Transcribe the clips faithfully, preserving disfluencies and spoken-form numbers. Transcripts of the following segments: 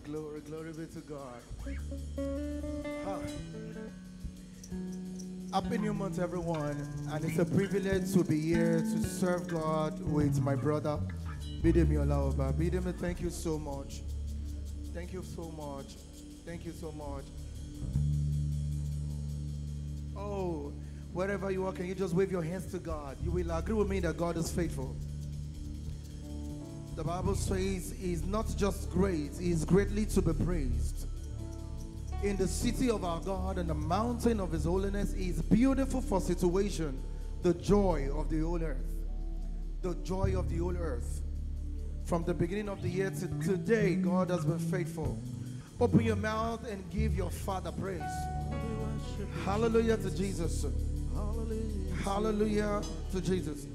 Glory, glory be to God. Huh. Happy New Month, everyone. And it's a privilege to be here to serve God with my brother, Bidemi Olaoba. Bidemi, thank you so much. Thank you so much. Thank you so much. Oh, wherever you are, can you just wave your hands to God? You will agree with me that God is faithful. The Bible says he's not just great, he is greatly to be praised. In the city of our God and the mountain of his holiness is beautiful for situation, the joy of the whole earth. The joy of the whole earth. From the beginning of the year to today, God has been faithful. Open your mouth and give your Father praise. Hallelujah to Jesus. Hallelujah to Jesus.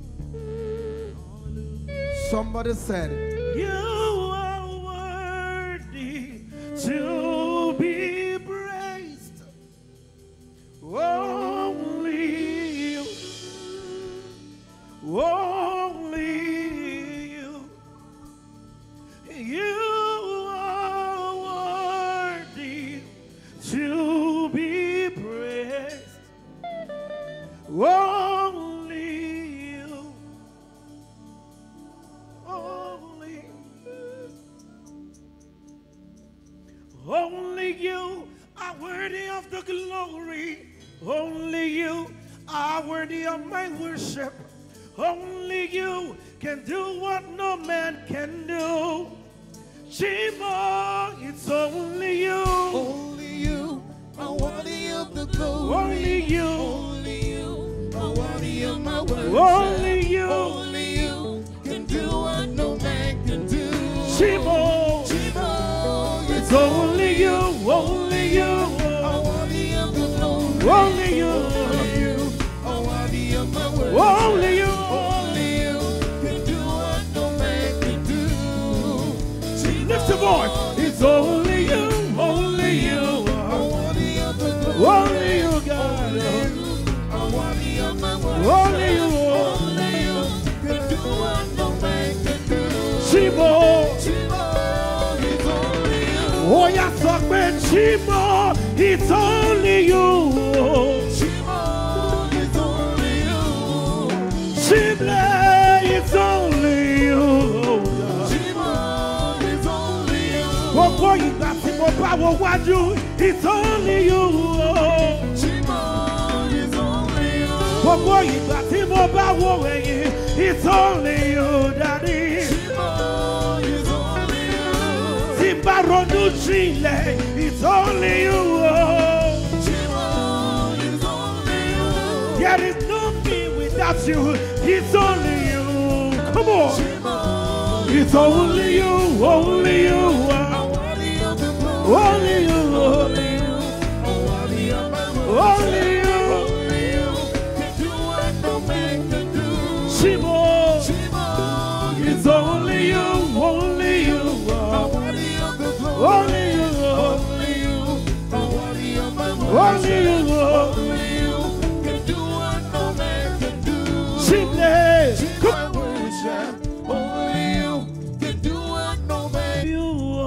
Somebody said, you are worthy to be praised. Only you. Only you. You are worthy to be praised. Only you. Only. Only you are worthy of the glory. Only you are worthy of my worship. Only you can do what no man can do. Shimo, it's only you. Only you are worthy of the glory. Only you. Only you are worthy of my worship. Only you. Only you can do what no man can do. Shimo, Shimo, it's only you. Only you are worthy of the glory. Only you. Only you are worthy of my worship. Only you. Only you can do what no man can do. Shimo, Lift your voice. It's only you. Only you. are worthy of the glory. Only you, God. Are worthy of my worship. Only you. Only you can do what no man can do. Shimo. Shimo, it's only you. Oh, yes, Shimo, it's only you. Shimo, it's only you. Shimo, it's only you. Shimo, it's only you. Gbogbo ìgbà tí mo bá wo wájú, it's only you. Shimo, it's only you. Gbogbo ìgbà tí mo bá wo ẹ̀yìn, it's only you, Daddy. Shimo, it's only you. Tí bá ronú jinlẹ̀, it's only you. Shimo, it's only you. There is no me without you, it's only you. Come on. Shimo, It's only you, only you, are worthy of the glory. only you, Only you are worthy of my worship. only you. Only you can do what no man can do. Shimo, Shimo, it's only you, only you, are worthy of the glory. only you, Only you are worthy of my worship. only you. Only you can do what no man can do. Shimo, My worship. Only you can do what no man. you.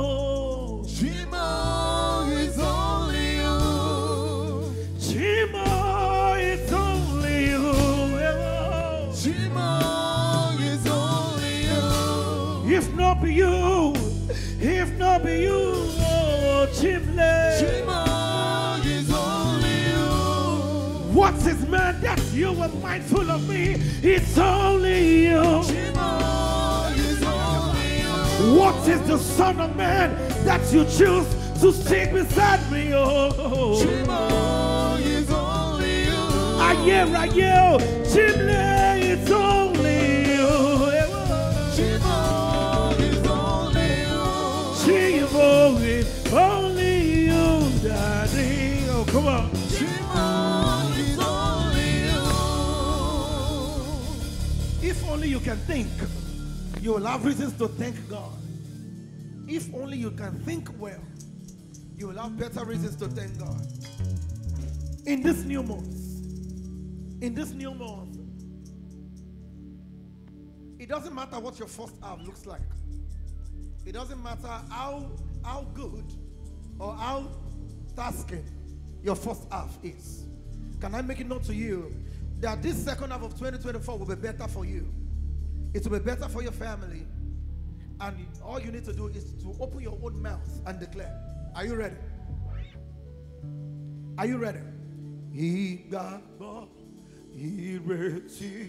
Shimo is only you. Shimo, it's only you. Shimo is only you. If not be you, if not be you, oh, Shimo. Shimo is only you. What is man that you were mindful of me? It's only you. Shimo is only you. What is the Son of Man that you choose to stick beside me? Oh, Shimo is only you. aye, aye, Chimney, it's only you. Shimo is only you. Shimo, it's only you, Daddy. Oh, come on. Shimo is only you. if only you can think, you will have reasons to thank God. If only you can think well, you will have better reasons to thank God. In this new month, in this new month, it doesn't matter what your first half looks like. It doesn't matter how, how good or how tasking your first half is. Can I make it known to you that this second half of twenty twenty-four will be better for you? It will be better for your family. And all you need to do is to open your own mouth and declare. Are you ready? Are you ready? Ìgbàgbọ́, ìrètí,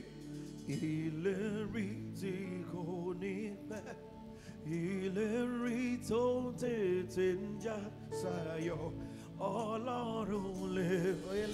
ìlérí tí kò ní pẹ́, ìlérí tó tètè ń já sáyọ̀, Ọlọ́run lè.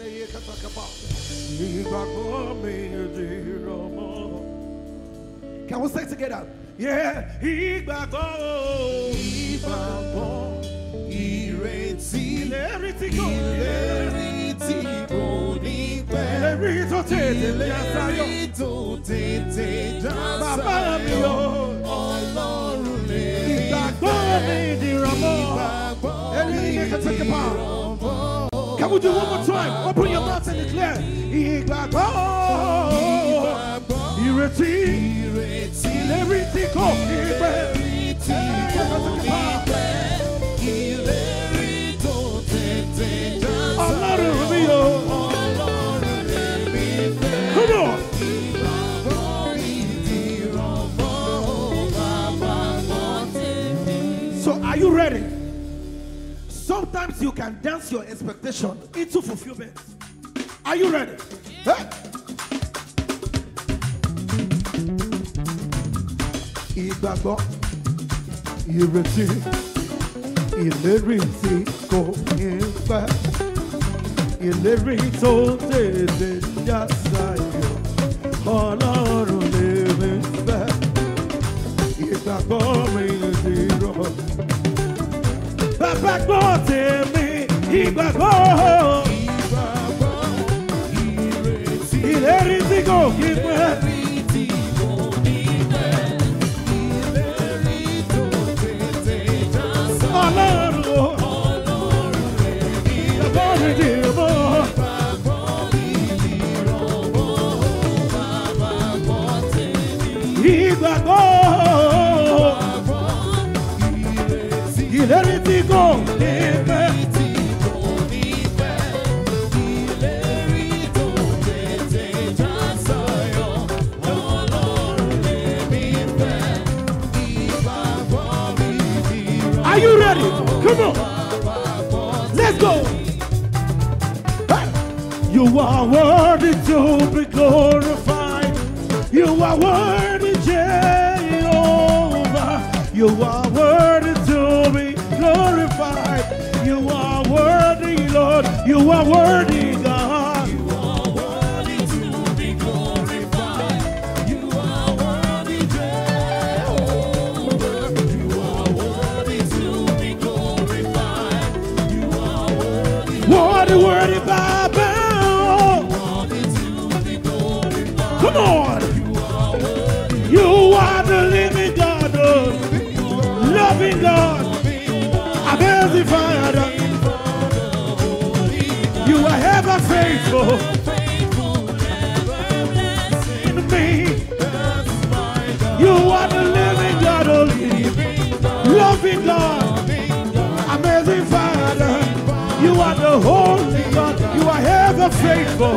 Ìgbàgbọ́ mi dìrọ̀ mọ́. Can we say it together? Yeah, ìgbàgbọ́, ìgbàgbọ́, ìrètí, ìlérí tí kò ní pẹ́, ìlérí tí kò ní pẹ́, ìlérí tó tètè já sáyọ̀, ìlérí tó tètè já sáyọ̀, bàbá mi o, Ọlọ́run lè. Ìgbàgbọ́ mi dìrọ̀ mọ́. Can we do one more time? Open your mouth and declare. Ìgbàgbọ́, ìrètí, ìlérí tí kò ní pẹ́, ìlérí tí kò ní pẹ́, ìlérí tó tètè já sáyọ̀, Ọlọ́run mi o, Ọlọ́run mi fẹ́. Come on. So are you ready? Sometimes you can dance your expectation into fulfillment. Are you ready? Hey. Ìgbàgbọ́, ìrètí, ìlérí tí kò ní pẹ́, ìlérí tó tètè já sáyọ̀, Ọlọ́run lè mi fẹ́. Ìgbàgbọ́ mi dìrọ̀. Bàbá gbọ́ tèmi, ìgbàgbọ́, ìgbàgbọ́, ìrètí, ìlérí tí kò ní pẹ́, ìlérí tí kò ní pẹ́, ìlérí tó tètè já sáyọ̀, Ọlọ́run o, Ọlọ́run èmi, ìgbàgbọ́ mi dìrọ̀ mọ́, ìgbàgbọ́ mi dìrọ̀ mọ́, bàbá gbọ́ tèmi, ìgbàgbọ́, ìlérí tí kò ní pẹ́, ìlérí tó tètè já sáyọ̀, Ọlọ́run lèmi fẹ́, ìgbàgbọ́ mi dìrọ̀. Are you ready? Come on. Let's go. Hey. You are worthy to be glorified. You are worthy, Jehovah. You are worthy to be glorified. You are worthy, Lord. You are worthy, God. You are worthy to be glorified. You are worthy, Jehovah. You are worthy to be glorified. You are worthy. Worthy, worthy, Baba. Worthy to be glorified. Come on. You are worthy. You are the living God. Loving God, amazing Father, you are ever faithful in me. You are the living God, loving God, amazing Father, you are the holy God, you are ever faithful.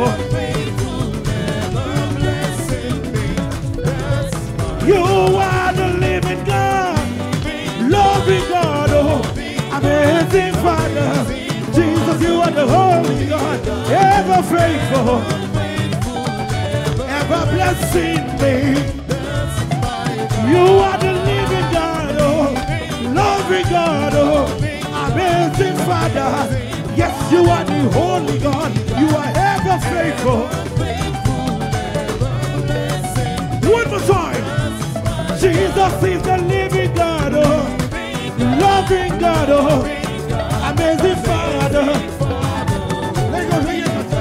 You are the living God, loving God, oh, amazing Father. Jesus, you are the holy God, ever faithful, ever blessing me. You are the living God, oh, loving God, oh, amazing Father. Yes, you are the holy God, you are ever faithful. One more time. Jesus is the living God, oh, loving God, oh, amazing Father. Let's go, let's go.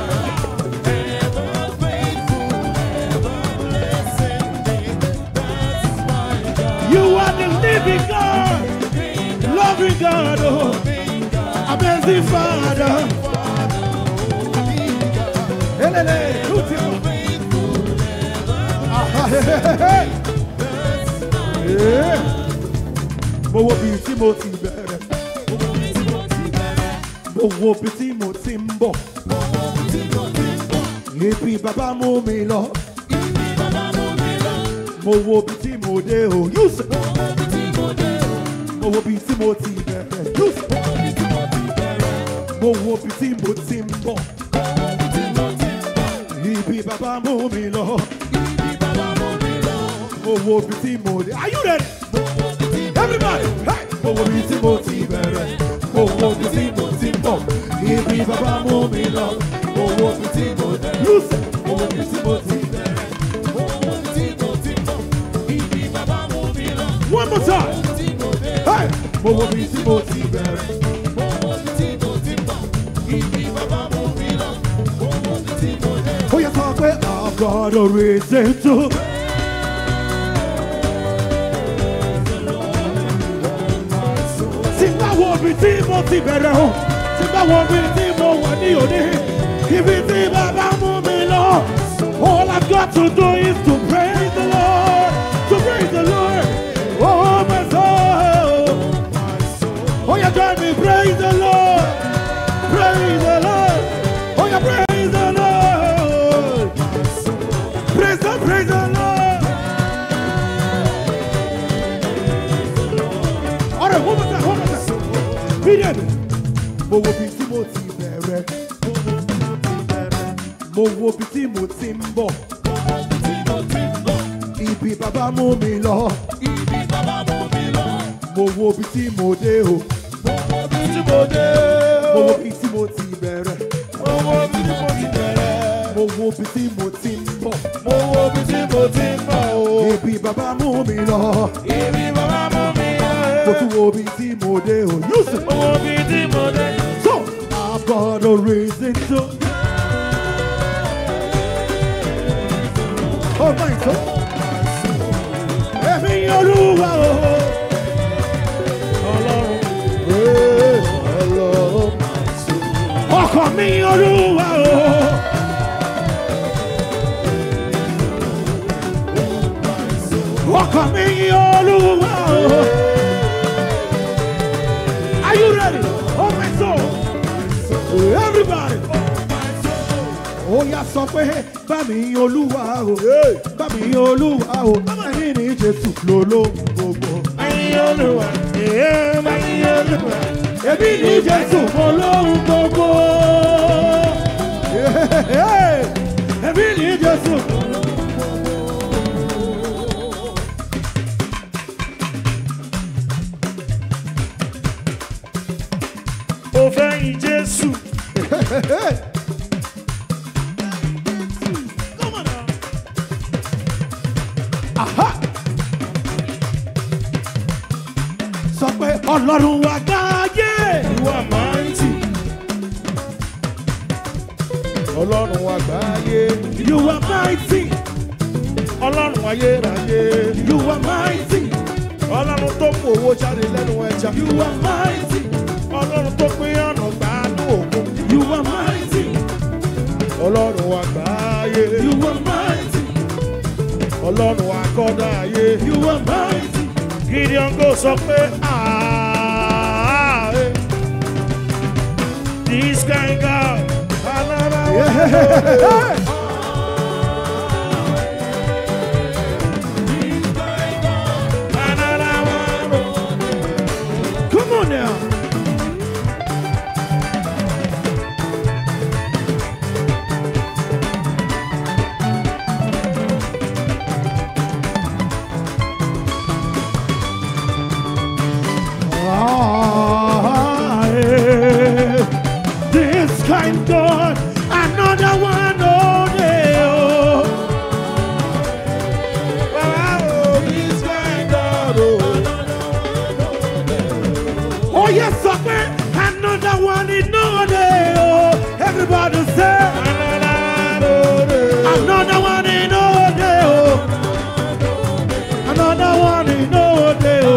You are the living God, loving God, oh, amazing Father. Hey, hey, hey, yeah. mo wo bí tí mo ti bẹ̀rẹ̀. Mo wo bí tí mo ti ń bọ̀. Ibi bàbá mú mi lọ. Mo wo bí tí mo dé o. Yusuf. Mo wo bí tí mo ti bẹ̀rẹ̀. Yusuf. Mo wo bí tí mo ti ń bọ̀. Ibi bàbá mú mi lọ. Mo wo bí tí mo dé. Are you ready? Everybody, hey! Mo wo bí tí mo ti bẹ̀rẹ̀. Mo wo bí tí mo ti ń bọ̀. Ibi bàbá mú mi lọ. Mo wo bí tí mo dé. Yusuf. Mo wo bí tí mo ti bẹ̀rẹ̀. Mo wo bí tí mo ti ń bọ̀. Ibi bàbá mú mi lọ. One more time. Hey! Mo wo bí tí mo ti bẹ̀rẹ̀. Mo wo bí tí mo ti ń bọ̀. Ibi bàbá mú mi lọ. Mo wo bí tí mo dé. Ó yẹ sọ pé I've got a reason to. Tí bá wo bí tí mo ti bẹ̀rẹ̀ o. Tí bá wo bí tí mo wà ní òní. Ibi tí bàbá mú mi lọ. All I've got to do is to praise the Lord. To praise the Lord. Oh my soul. Oh yeah, join me, praise the Lord. Praise the Lord. Oh yeah, praise the Lord. Praise the, praise the Lord. All right, one more time, one more time. Be there. Mo wo bí tí mo ti bẹ̀rẹ̀. Mo wo bí tí mo ti ń bọ̀. Ibi bàbá mú mi lọ. Ibi bàbá mú mi lọ. Mo wo bí tí mo dé o. Mo wo bí tí mo dé o. Mo wo bí tí mo ti bẹ̀rẹ̀. Mo wo bí tí mo ti bẹ̀rẹ̀. Mo wo bí tí mo ti ń bọ̀. Mo wo bí tí mo ti ń bọ̀ o. Ibi bàbá mú mi lọ. Ibi bàbá mú mi lọ. Mo tún wo bí tí mo dé o. Yusuf. Mo wo bí tí mo dé. So, I've got a reason to. Oh my God. Èmi Olúwa o. Ọlọ́run. Ọlọ́run. Ọkàn mi Olúwa o. Ọkàn mi Olúwa o. Are you ready? Oh my soul. Everybody. Ó yá sọ pé bá mi Olúwa o. Bá mi Olúwa o. Ẹ̀yin ni Jésù lóló gbogbo. Ẹ̀yin Olúwa. Bá mi Olúwa. Èmi ni Jésù olóhùn gbogbo. Èmi ni Jésù. Ó fẹ́ yìn Jésù. Aha! Sọ pé Ọlọ́run wa gbáyé. You are mighty. Ọlọ́run wa gbáyé. You are mighty. Ọlọ́run ayérayé. You are mighty. Ọlọ́run tó mú owó jáde lẹ́nu ẹja. You are mighty. Ọlọ́run tó pín ọ̀nà gbàánú òkun. You are mighty. Ọlọ́run wa gbáyé. You are mighty. Ọlọ́run akọ́dá ayé. You are mighty. Gideon go sọ pé aaa. This kind God. Yeah. Come on now. Ah, yeah. This kind God, another one, oh, yeah, oh. Oh, this kind God, oh. Oh, yes, sir, another one, in no day, oh. Everybody say, another one, in no day, oh. Another one, in no day, oh.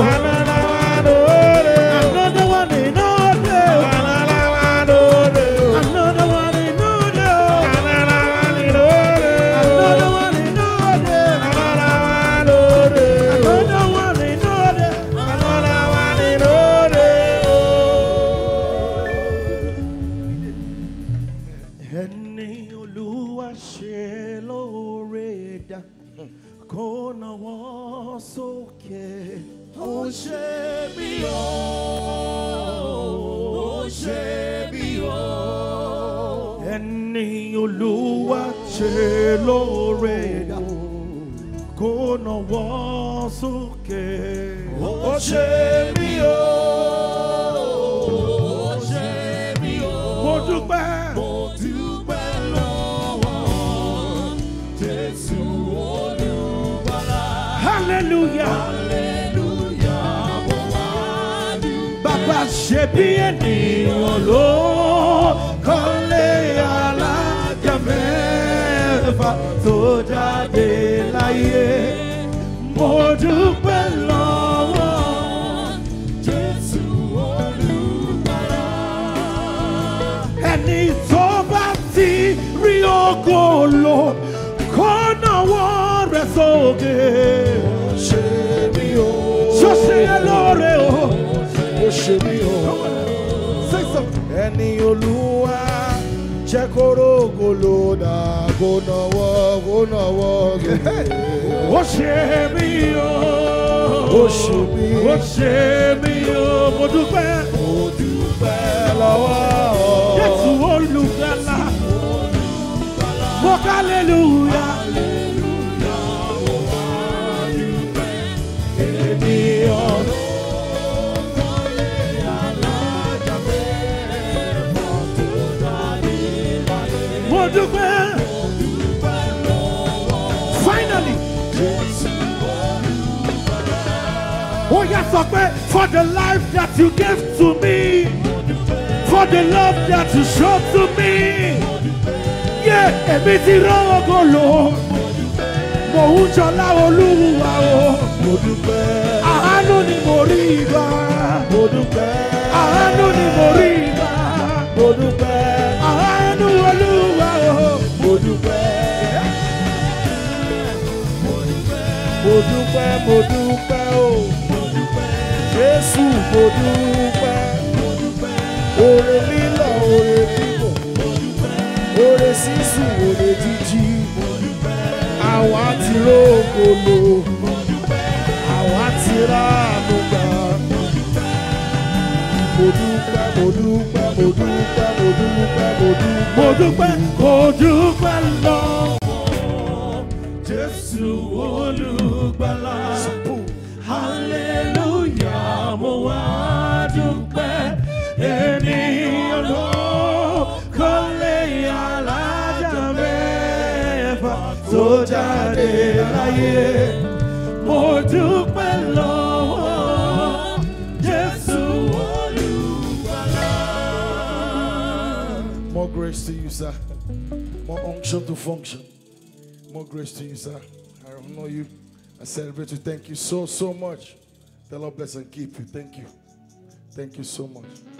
kó nawọ́ sókè. Ó ṣe mí o, ó ṣe mí o. Ẹni Olúwa ṣe lóore dá, kó nawọ́ sókè. Ó ṣe mí o, ó ṣe mí o. Mo dúpẹ́. Mo dúpẹ́ lọ́wọ́ Jésù Olùgbàlà. Hallelujah. Hallelujah, mo wá dúpẹ́. Bàbá ṣe bí ènìyàn ló kọ́lé alájà mẹ́fà tó jáde láyé. Mo dúpẹ́ lọ́wọ́ Jésù Olùgbàlà. ẹni tó bá ti rí ògo lò kó nawọ́ rẹ̀ sókè. Ó ṣe mí o, Ṣó ṣe é lóore o. ó ṣe mí o. Say something. Ẹni Olúwa jẹ́ kó rógo lò dá, kó nawọ́, kó nawọ́ sókè. Ó ṣe mí o. Ó ṣe mí. Ó ṣe mí o. Mo dúpẹ́. Mo dúpẹ́ lọ́wọ́ Jésù Olùgbàlà. Mo hallelujah. ènìyàn. Mo dúpẹ́. Finally. Oh yes, sọ pé for the life that you gave to me, for the love that you showed to me. Yeah, èmi ti rọ́wọ́ lò. Mo ń jọlá Olúwa o. Mo dúpẹ́, Àánú ni mo rí gbà. mo dúpẹ́, Àánú ni mo rí gbà. mo dúpẹ́, Àánú Olúwa o. mo dúpẹ́. Mo dúpẹ́, mo dúpẹ́ o. Jésù mo dúpẹ́. Oore lílọ, oore bíbọ̀. Oore sísùn, oore jíjí. Àwa ti rógo lò. Àwa ti ráàánú gbà. Mo dúpẹ́, mo dúpẹ́, mo dúpẹ́, mo dúpẹ́, mo dúpẹ́. Mo dúpẹ́, mo dúpẹ́ lọ́wọ́ Jésù Olùgbàlà. Hallelujah, mo wá dúpẹ́. Ènìyàn ló kọ́lé alájà mẹ́fà tó jáde láyé. Mo dúpẹ́ lọ́wọ́ Jésù Olùgbàlà. More grace to you, sir. More unction to function. More grace to you, sir. I honor you. I celebrate you. Thank you so, so much. The Lord bless and keep you. Thank you. Thank you so much.